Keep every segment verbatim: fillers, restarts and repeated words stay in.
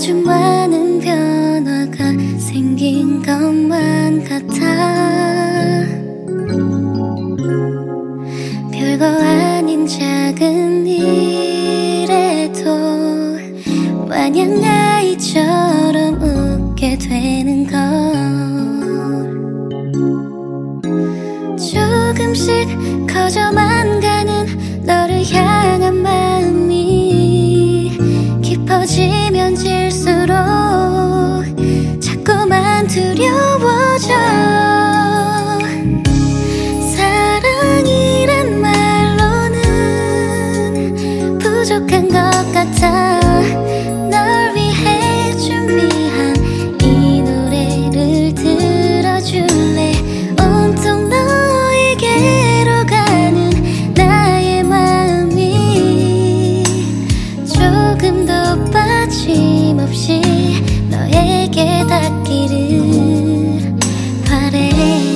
아주 많은 변화가 생긴 것만 같아. 별거 아닌 작은 일에도 마냥 아이처럼 웃게 되는 걸. 조금씩 커져만 가는 너를 향한 마음이 깊어지면 질수록 자꾸만 두려워져. 사랑이란 말로는 부족한 것 같아. 널 위해 준비한 이 노래를 들어줄래. 온통 너에게로 가는 나의 마음이 조금도 빠짐없이 너에게 닿기를 바래.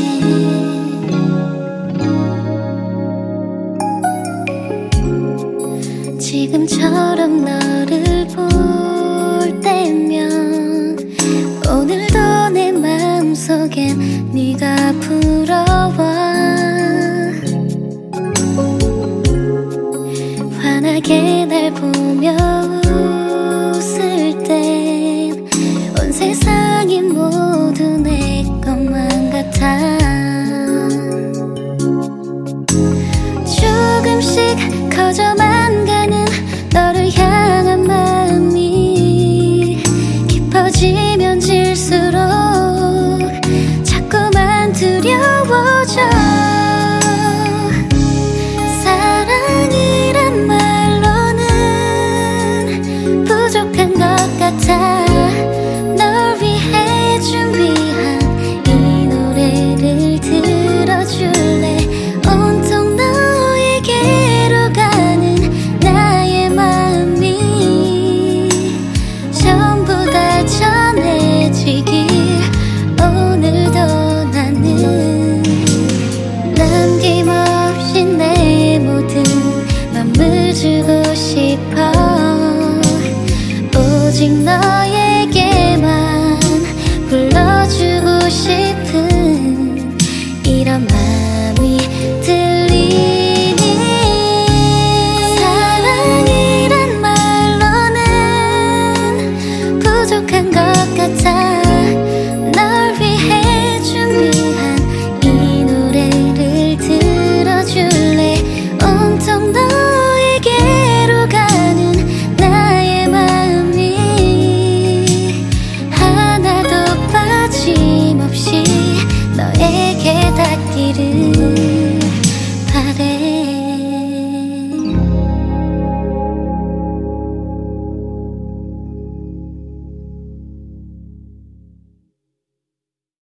지금처럼 너를 볼 때면 오늘도 내 마음속엔 네가 불어와. 환하게 날 보며 웃을 땐 온 세상이 모두 내 것만 같아. 조금씩 커져만 가는 너를 향한 마음이 깊어지면 질수록 자꾸만 두려워져. 사랑이란 말로는 부족한 것 같아. 널 위해 준비한 이 노래를 들어줄래. 온통 너에게로 가는 나의 마음이 전부 다 전해지길 오늘도 나는 남김없이 내 모든 맘을 주고 싶어. 오직 너에게만 불러주고 싶은 이런 마음이 들리니. 사랑이란 말로는 부족한 것 같아. 널 위해 준비한 이 노래를 들어줄래. 온통 너에게로 가는 나의 마음이 하나도 빠짐없이 너에게 닿기를